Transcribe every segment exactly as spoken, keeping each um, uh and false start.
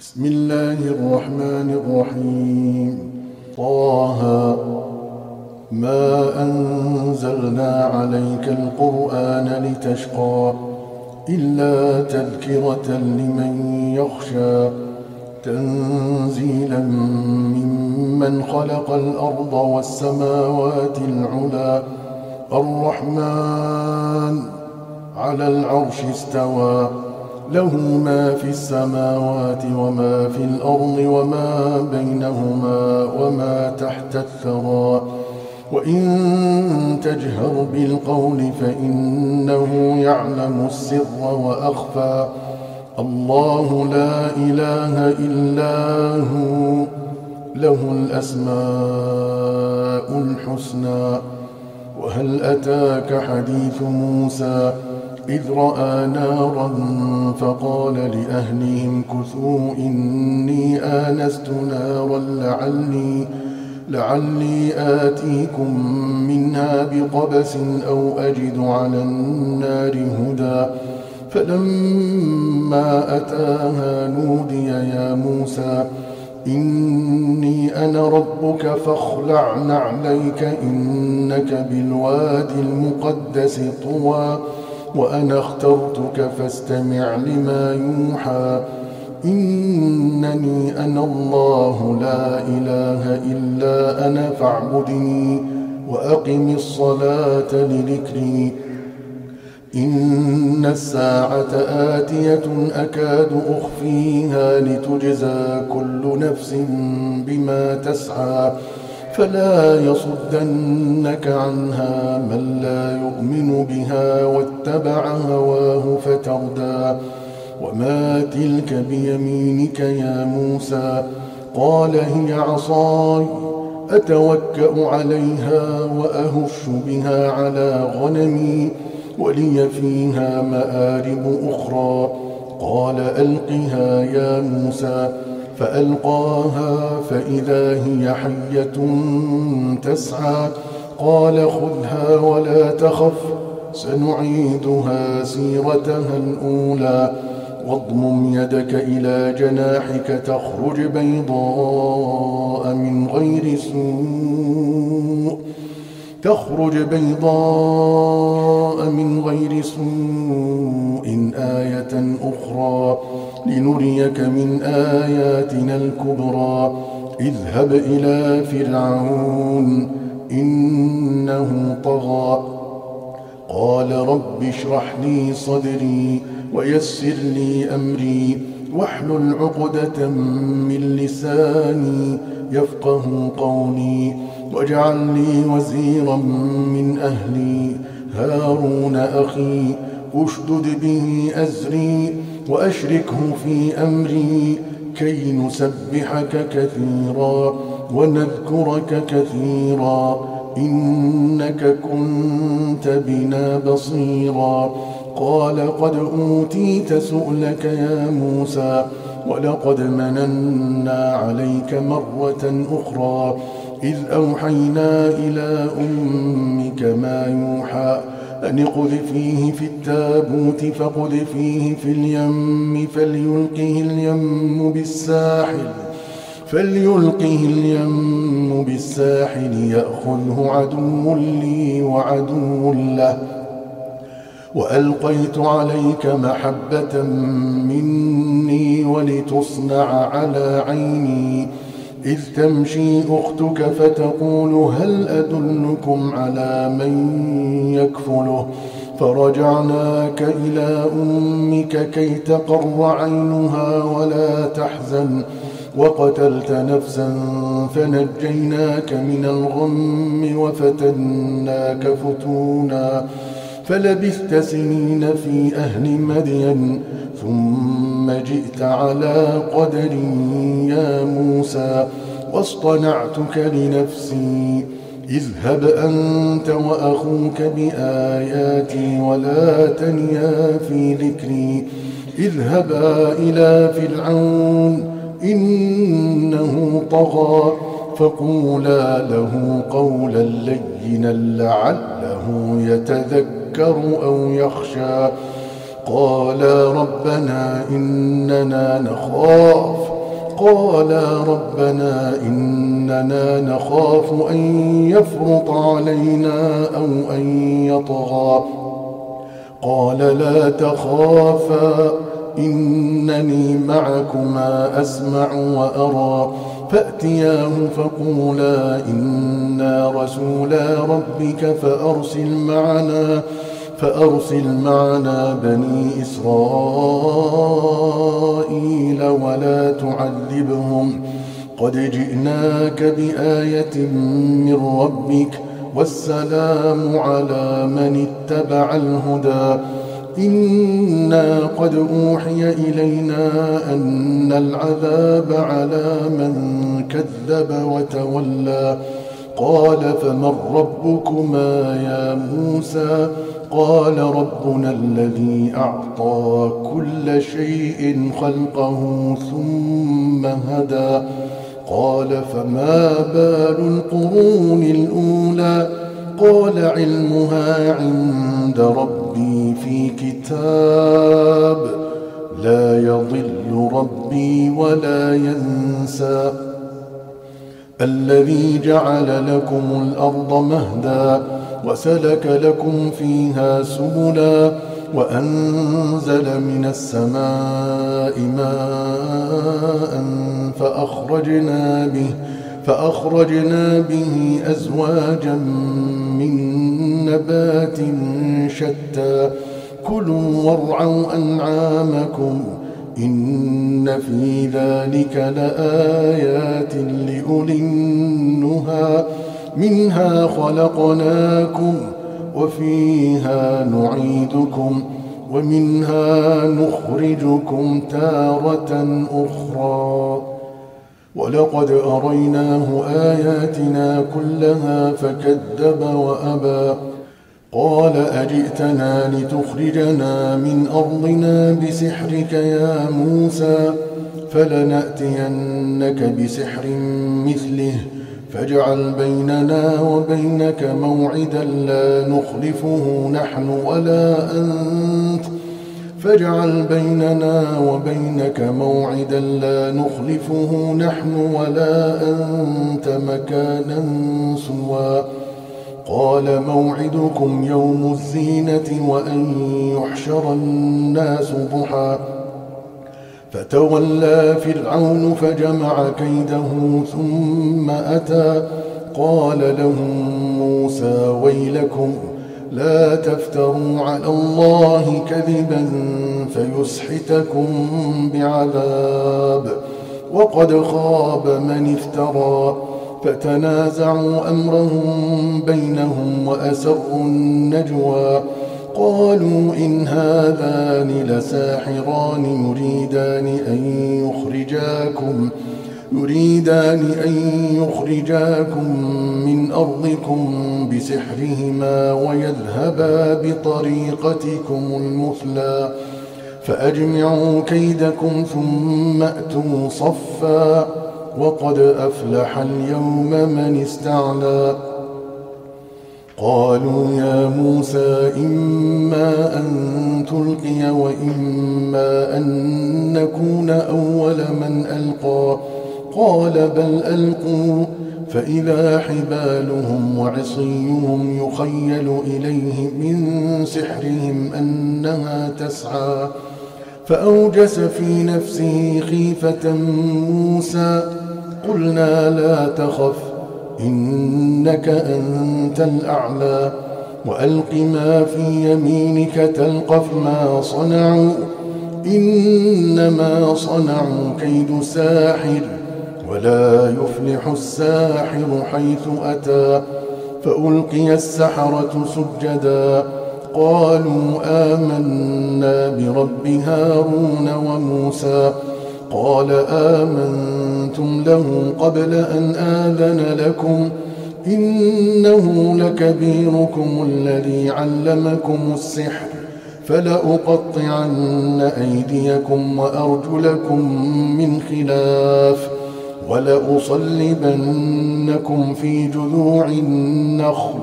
بسم الله الرحمن الرحيم. طه ما أنزلنا عليك القرآن لتشقى إلا تذكرة لمن يخشى تنزيلا ممن خلق الأرض والسماوات العلى الرحمن على العرش استوى له ما في السماوات وما في الأرض وما بينهما وما تحت الثرى وإن تجهر بالقول فإنه يعلم السر وأخفى الله لا إله إلا هو له الأسماء الحسنى. وهل أتاك حديث موسى إذ رأى نارا فقال لأهلهم كثوا إني آنست نارا لعلي, لعلي آتيكم منها بقبس أو أجد على النار هدى فلما أتاها نودي يا موسى إني أنا ربك فاخلع نعليك إنك بالوادي المقدس طوى وأنا اخترتك فاستمع لما يوحى إنني أنا الله لا إله إلا أنا فاعبدني وأقم الصلاة لذكري إن الساعة آتية أكاد أخفيها لتجزى كل نفس بما تسعى فلا يصدنك عنها من لا يؤمن بها واتبع هواه فتردى. وما تلك بيمينك يا موسى قال هي عصاي أتوكأ عليها وأهش بها على غنمي ولي فيها مآرب أخرى قال ألقها يا موسى فألقاها فإذا هي حية تسعى قال خذها ولا تخف سنعيدها سيرتها الأولى واضمم يدك إلى جناحك تخرج بيضاء من غير سوء تخرج بيضاء من غير سوء آية أخرى لنريك من آياتنا الكبرى اذهب إلى فرعون إنه طغى قال رب اشرح لي صدري ويسر لي أمري واحلل عقدة من لساني يفقه قولي واجعل لي وزيرا من أهلي هارون أخي أشدد به أزري وأشركه في أمري كي نسبحك كثيرا ونذكرك كثيرا إنك كنت بنا بصيرا قال قد أوتيت سؤلك يا موسى ولقد مننا عليك مرة أخرى إذ أوحينا إلى أمك ما يوحى أن اقذفيه في التابوت فاقذفيه في اليم فليلقه اليم بالساحل فليلقه اليم بالساحل يأخذه عدو لي وعدو له وألقيت عليك محبة مني ولتصنع على عيني إذ تمشي أختك فتقول هل أدلكم على من يكفله فرجعناك إلى أمك كي تقر عينها ولا تحزن وقتلت نفسا فنجيناك من الغم وفتناك فتونا فلبثت سنين في أهل مدين ثم جئت على قدر يا موسى واصطنعتك لنفسي اذهب أنت وأخوك بآياتي ولا تنيا في ذكري اذهبا إلى فرعون إنه طغى فقولا له قولا لينا لعله يتذكر أو يخشى قالا ربنا إننا نخاف قالا ربنا إننا نخاف أن يفرط علينا أو أن يطغى قال لا تخافا إنني معكما أسمع وأرى فأتياه فقولا إنا رسولا ربك فأرسل معنا فأرسل معنا بني إسرائيل ولا تعذبهم قد جئناك بآية من ربك والسلام على من اتبع الهدى إنا قد أوحي إلينا أن العذاب على من كذب وتولى قال فمن ربكما يا موسى قال ربنا الذي أعطى كل شيء خلقه ثم هدى قال فما بال القرون الأولى قال علمها عند ربي في كتاب لا يضل ربي ولا ينسى الذي جعل لكم الأرض مهدا وسلك لكم فيها سبلا وأنزل من السماء ماء فأخرجنا به فأخرجنا به أزواجا من نبات شتى كلوا وارعوا أنعامكم إن في ذلك لآيات لأولي النهى منها خلقناكم وفيها نعيدكم ومنها نخرجكم تارة أخرى ولقد أريناه آياتنا كلها فكذب وأبى قال أجئتنا لتخرجنا من أرضنا بسحرك يا موسى فلنأتينك بسحر مثله فاجعل بيننا وبينك موعدا لا نخلفه نحن ولا أنت فاجعل بيننا وبينك موعدا لا نخلفه نحن ولا أنت مكانا سوى قال موعدكم يوم الزينة وأن يحشر الناس ضحى فتولى فرعون فجمع كيده ثم أتى قال لهم موسى ويلكم لا تفتروا على الله كذبا فيسحتكم بعذاب وقد خاب من افترى فتنازعوا أمرهم بينهم وأسروا النجوى قالوا إن هذان لساحران يريدان أن يخرجاكم يريدان أن يخرجاكم من أرضكم بسحرهما ويذهبا بطريقتكم المثلى فأجمعوا كيدكم ثم أتوا صفا وقد أفلح اليوم من استعلى قالوا يا موسى إما أن تلقي وإما أن نكون أول من ألقى قال بل ألقوا فإذا حبالهم وعصيهم يخيل إليه من سحرهم أنها تسعى فأوجس في نفسه خيفة موسى قلنا لا تخف إنك أنت الأعلى وألق ما في يمينك تلقف ما صنعوا إنما صنعوا كيد ساحر ولا يفلح الساحر حيث أتى فألقي السحرة سجدا قالوا آمنا برب هارون وموسى قال آمنتم له قبل أن آذن لكم إنه لكبيركم الذي علمكم السحر فلأقطعن أيديكم وأرجلكم من خلاف ولأصلبنكم في جذوع النخل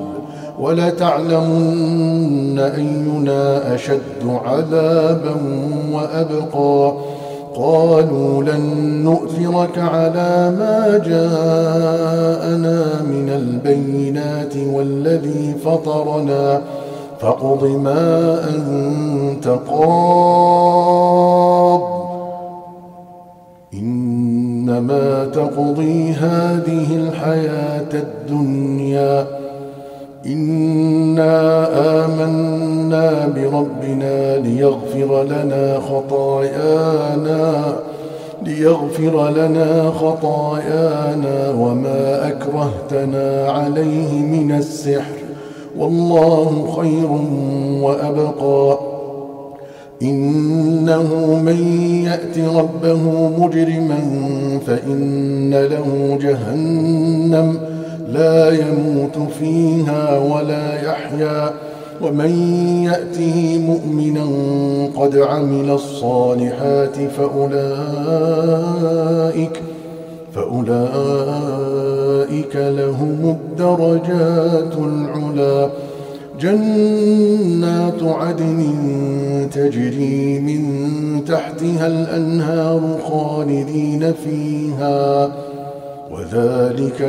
ولتعلمن أينا أشد عذابا وأبقى قالوا لن نؤثرك على ما جاءنا من البينات والذي فطرنا فاقض ما أنت قاض إنما تقضي هذه الحياة الدنيا إنا آمنا بربنا ليغفر لنا خطايانا ليغفر لنا خطايانا وما أكرهتنا عليه من السحر والله خير وأبقى إنه من يأت ربه مجرما فإن له جهنم لا يموت فيها ولا يحيا ومن يأته مؤمنا قد عمل الصالحات فأولئك فأولئك لهم الدرجات العلى جنات عدن تجري من تحتها الأنهار خالدين فيها وذلك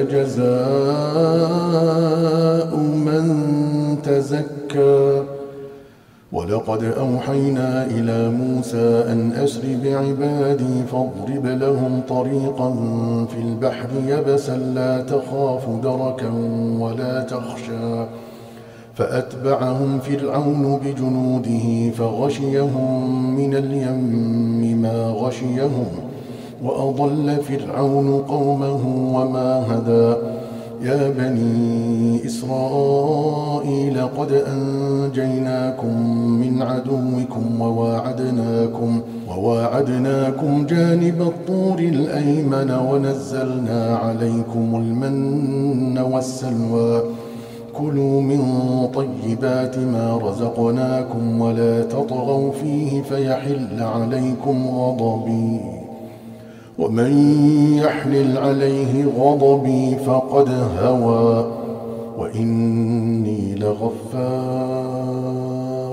جزاء من تزكى ولقد أوحينا إلى موسى أن أسر بعبادي فاضرب لهم طريقا في البحر يبسا لا تخاف دركا ولا تخشى فأتبعهم فرعون بجنوده فغشيهم من اليم ما غشيهم وأضل فرعون قومه وما هدى يا بني إسرائيل قد أنجيناكم من عدوكم وواعدناكم, وواعدناكم جانب الطور الأيمن ونزلنا عليكم المن والسلوى كلوا من طيبات ما رزقناكم ولا تطغوا فيه فيحل عليكم غضبي ومن يحلل عليه غضبي فقد هوى وإني لغفار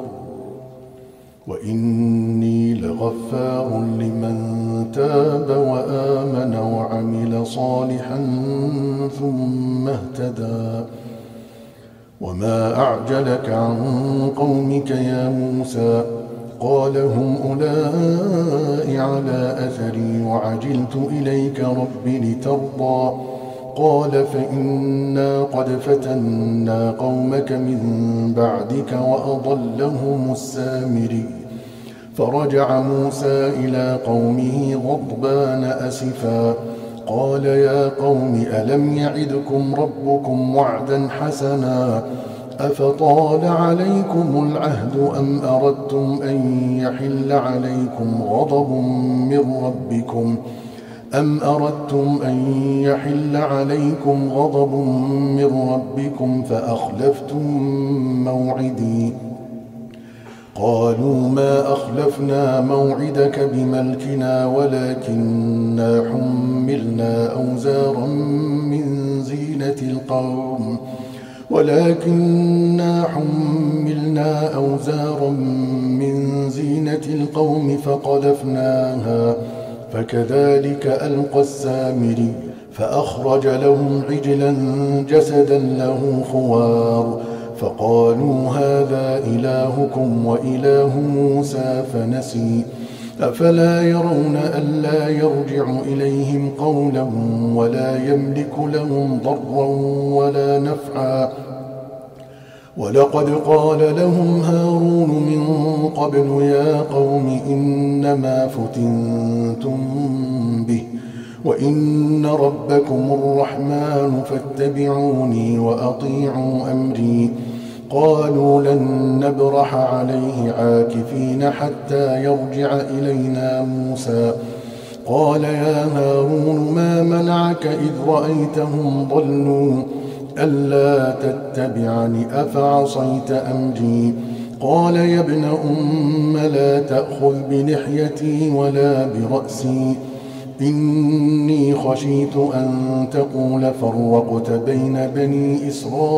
وإني لغفار لمن تاب وآمن وعمل صالحا ثم اهتدى وما أعجلك عن قومك يا موسى قال هم أولئك على أثري وعجلت إليك رب لترضى قال فإنا قد فتنا قومك من بعدك وأضلهم السامري فرجع موسى إلى قومه غضبان أسفا قال يا قوم ألم يعدكم ربكم وعدا حسنا أفطال عليكم العهد أم أردتم أن يحل عليكم غضب من ربكم أم أردتم أن يحل عليكم غضب من ربكم فأخلفتم موعدي قالوا ما أخلفنا موعدك بملكنا ولكننا حملنا أوزارا من زينة القوم ولكننا حملنا أوزارا من زينة القوم فقذفناها فكذلك ألقى السامري فأخرج لهم عجلا جسدا له خوار فقالوا هذا إلهكم وإله موسى فنسي أفلا يرون ألا يرجع إليهم قولا ولا يملك لهم ضرا ولا نفعا ولقد قال لهم هارون من قبل يا قوم إنما فتنتم به وإن ربكم الرحمن فاتبعوني وأطيعوا أمري قالوا لن نبرح عليه عاكفين حتى يرجع إلينا موسى قال يا هارون ما منعك إذ رأيتهم ضلوا ألا تتبعني أفعصيت أمري قال يا ابن أم لا تأخذ بلحيتي ولا برأسي إني خشيت أن تقول فرقت بين بني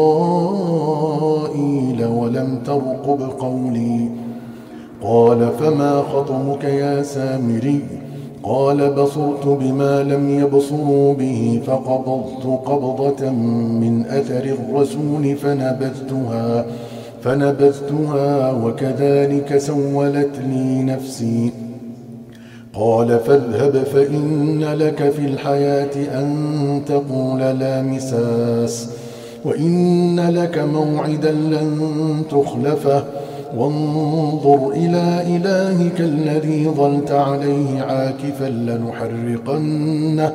إسرائيل ولم ترقب قولي قال فما خطبك يا سامري قال بصرت بما لم يبصروا به فقبضت قبضة من أثر الرسول فنبذتها فنبذتها وكذلك سولت لي نفسي. قال فاذهب فإن لك في الحياة أن تقول لا مساس وإن لك موعدا لن تخلفه وانظر إلى إلهك الذي ظلت عليه عاكفا لنحرقنه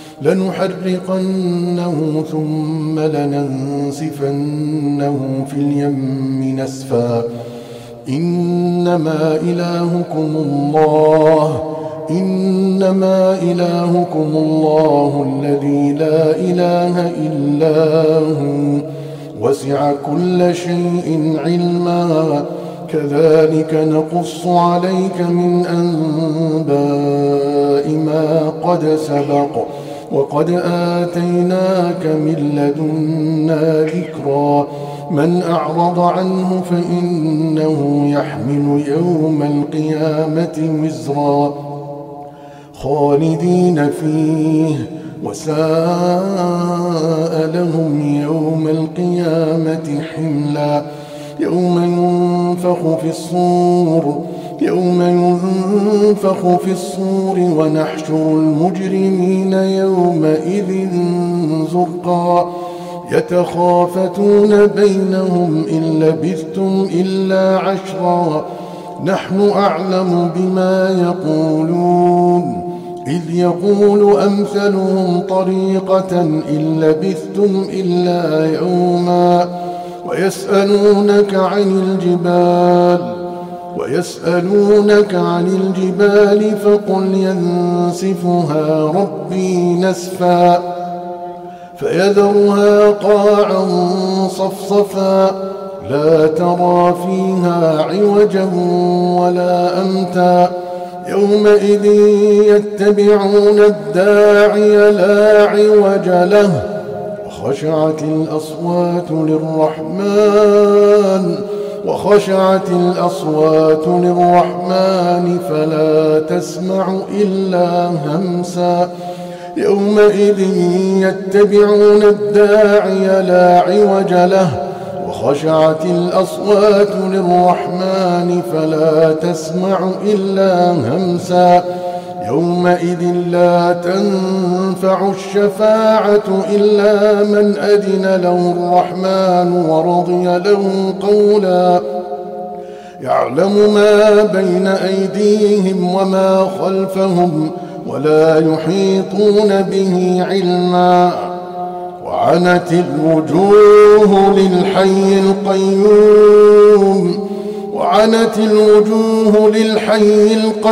لنحرقنه ثم لننسفنه في اليم نسفا. إنما إلهكم الله إنما إلهكم الله الذي لا إله إلا هو وسع كل شيء علما كذلك نقص عليك من أنباء ما قد سبق وقد آتيناك من لدنا ذكرا. من أعرض عنه فإنه يحمل يوم القيامة وزرا خالدين فيه وساء لهم يوم القيامة حملا. يوم ينفخ في الصور يوم ينفخ في الصور ونحشر المجرمين يومئذ زرقا يتخافتون بينهم إن لبثتم إلا عشرا نحن أعلم بما يقولون إذ يقول أمثلهم طريقة إن لبثتم إلا يوما ويسألونك عن الجبال ويسألونك عن الجبال فقل ينسفها ربي نسفا فيذرها قاعا صفصفا لا ترى فيها عوجا ولا أمتا يومئذ يتبعون الداعي لا عوج له وخشعت الأصوات للرحمن وخشعت الأصوات للرحمن فلا تسمع إلا همسا يومئذ يتبعون الداعي لا عوج له وخشعت الأصوات للرحمن فلا تسمع إلا همسا يومئذ لا تنفع الشفاعة إلا من أذن له الرحمن ورضي له قولا يعلم ما بين أيديهم وما خلفهم ولا يحيطون به علما وعنت الوجوه للحي القيوم وعنت الوجوه للحي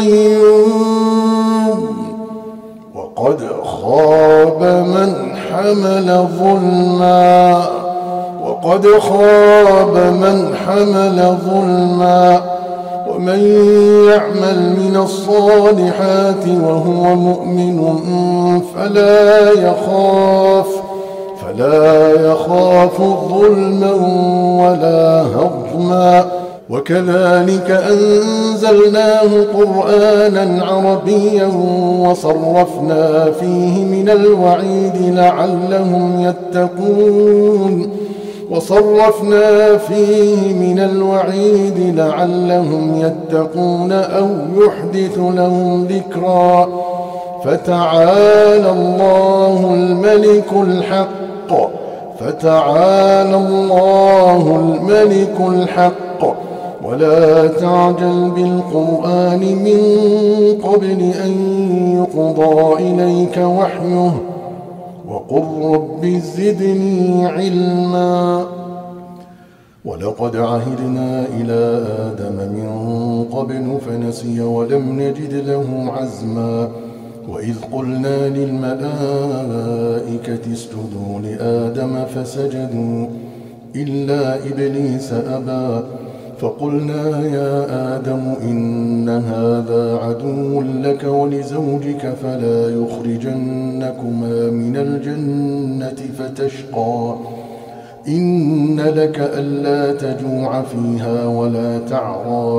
القيوم وقد خاب من حمل ظلما وقد خاب من حمل ظلما ومن يعمل من الصالحات وهو مؤمن فلا يخاف فلا يخاف ظلما ولا هضما وكذلك أنزلناه قرآنا عربيا وصرفنا فيه من الوعيد لعلهم يتقون وصرفنا فيه من الوعيد لعلهم يتقون أو يحدث لهم ذكرا فتعالى الله الملك الحق فتعالى الله الملك الحق ولا تعجل بالقرآن من قبل أن يقضى إليك وحيه وقل رب زدني علما ولقد عهدنا إلى آدم من قبل فنسي ولم نجد له عزما وإذ قلنا للملائكة اسجدوا لآدم فسجدوا إلا إبليس أبى فقلنا يا آدم إن هذا عدو لك ولزوجك فلا يخرجنكما من الجنة فتشقى إن لك ألا تجوع فيها ولا تعرى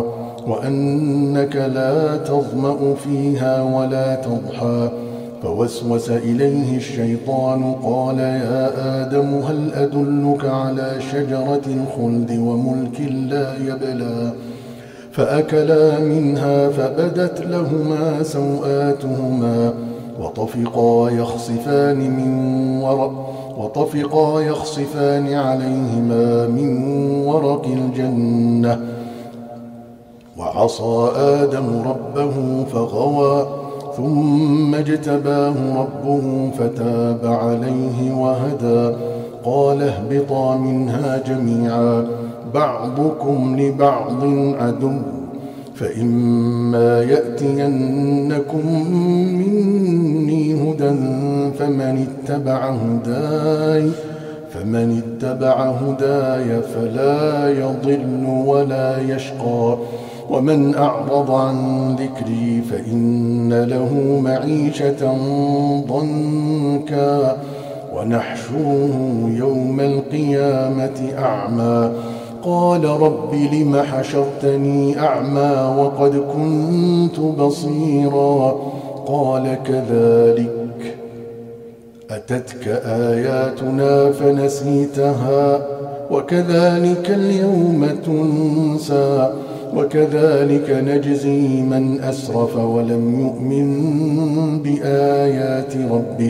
وأنك لا تظمأ فيها ولا تضحى. فوسوس إليه الشيطان قال يا آدم هل أدلك على شجرة الخلد وملك لا يبلى؟ فأكلا منها فبدت لهما سوآتهما وطفقا يخصفان من ورق وطفقا يخصفان عليهما من ورق الجنة. وعصى آدم ربه فغوى ثم اجتباه ربه فتاب عليه وهدى. قال اهبطا منها جميعا بعضكم لبعض عدو فإما يأتينكم مني هدى فمن اتبع هداي فمن اتبع هداي فلا يضل ولا يشقى ومن أعرض عن ذكري فإن له معيشة ضنكا ونحشره يوم القيامة أعمى. قال رب لم حشرتني أعمى وقد كنت بصيرا؟ قال كذلك أتتك آياتنا فنسيتها وكذلك اليوم تنسى وكذلك نجزي من أسرف ولم يؤمن بآيات ربه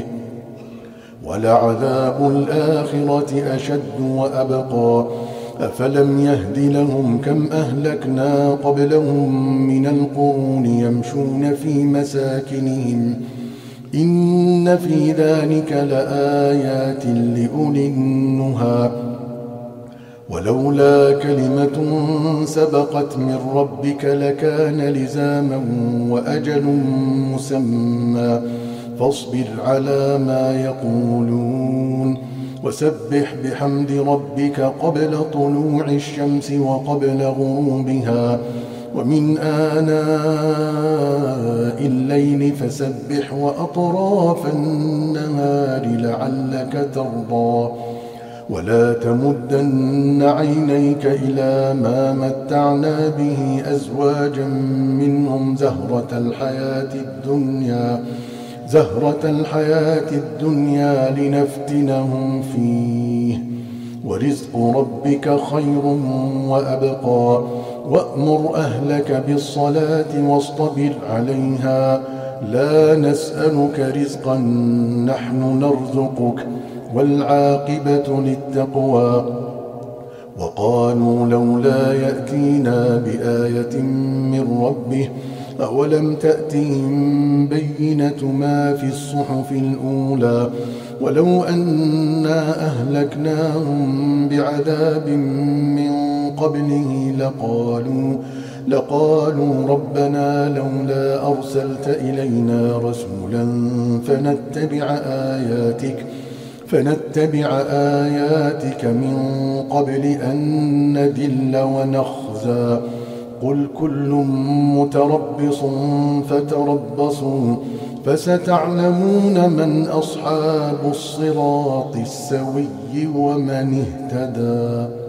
ولعذاب الآخرة أشد وأبقى. أفلم يهد لهم كم أهلكنا قبلهم من القرون يمشون في مساكنهم إن في ذلك لآيات لأولي النهى. ولولا كلمة سبقت من ربك لكان لزاما وأجل مسمى فاصبر على ما يقولون وسبح بحمد ربك قبل طلوع الشمس وقبل غروبها ومن آناء الليل فسبح وأطراف النهار لعلك ترضى. ولا تمدن عينيك إلى ما متعنا به أزواجا منهم زهرة الحياة الدنيا زهرة الحياة الدنيا لنفتنهم فيه ورزق ربك خير وأبقى. وأمر أهلك بالصلاة واصطبر عليها لا نسألك رزقا نحن نرزقك والعاقبة للتقوى. وقالوا لولا يأتينا بآية من ربه أولم تأتهم بينة ما في الصحف الأولى ولو أنا أهلكناهم بعذاب من قبله لقالوا لقالوا ربنا لولا أرسلت إلينا رسولا فنتبع آياتك فنتبع آياتك من قبل أن نذل ونخزى. قل كل متربص فتربصوا فستعلمون من أصحاب الصراط السوي ومن اهتدى.